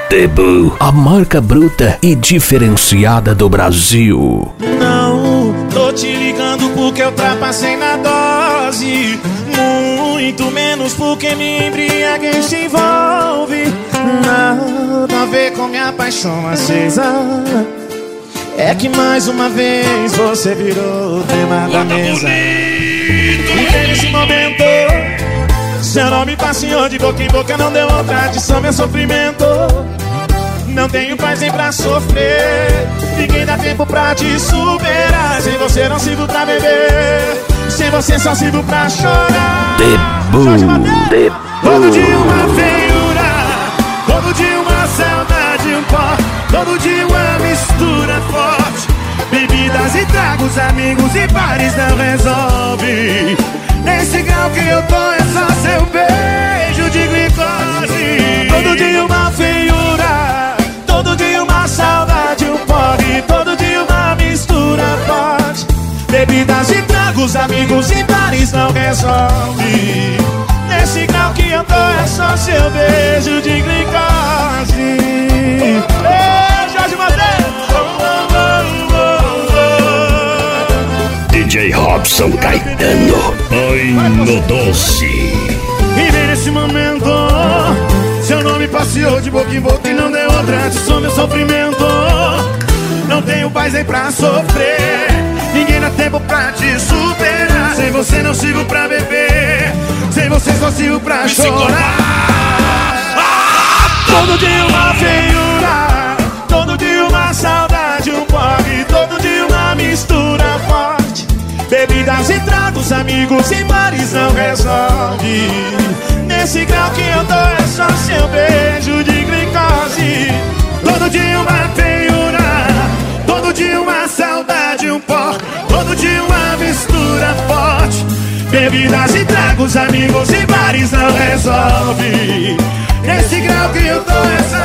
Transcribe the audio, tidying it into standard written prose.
Debu, a marca bruta e diferenciada do Brasil. Não, tô te ligando porque eu ultrapassei na dose. Muito menos porque me embriaguei se envolve. Nada a ver com minha paixão acesa. É que mais uma vez você virou o tema da mesa. E nesse momento seu nome passeou de boca em boca, não deu outra adição, meu sofrimento. Não tenho paz nem pra sofrer, ninguém dá tempo pra te superar. Sem você não sirvo pra beber, sem você só sirvo pra chorar. Debu, Debu. Todo dia uma feiura, todo dia uma saudade, um pó, todo dia uma mistura forte. Bebidas e tragos, amigos e bares não resolve. Nesse grau que eu tô é só seu beijo de glicose. Todo dia uma feiura, todo dia uma saudade, um porre, todo dia uma mistura forte. Bebidas e tragos, amigos e bares não resolve. Nesse grau que eu tô é só seu beijo de glicose. Ei, Jorge Mateus! DJ Robson Caetano, ai no doce. E nesse momento seu nome passeou de boca em boca e não deu outra adição, meu sofrimento. Não tenho paz nem pra sofrer, ninguém dá tempo pra te superar. Sem você não sirvo pra beber, sem você só sirvo pra chorar. Todo dia uma feiura, todo dia uma saudade, um porre, todo dia uma mistura forte. Bebidas e tragos, amigos e bares não resolve. Nesse grau que eu tô é só seu beijo de glicose. Todo dia uma feiura, todo dia uma saudade, um pó, todo dia uma mistura forte. Bebidas e tragos, amigos e bares não resolve. Nesse grau que eu tô é só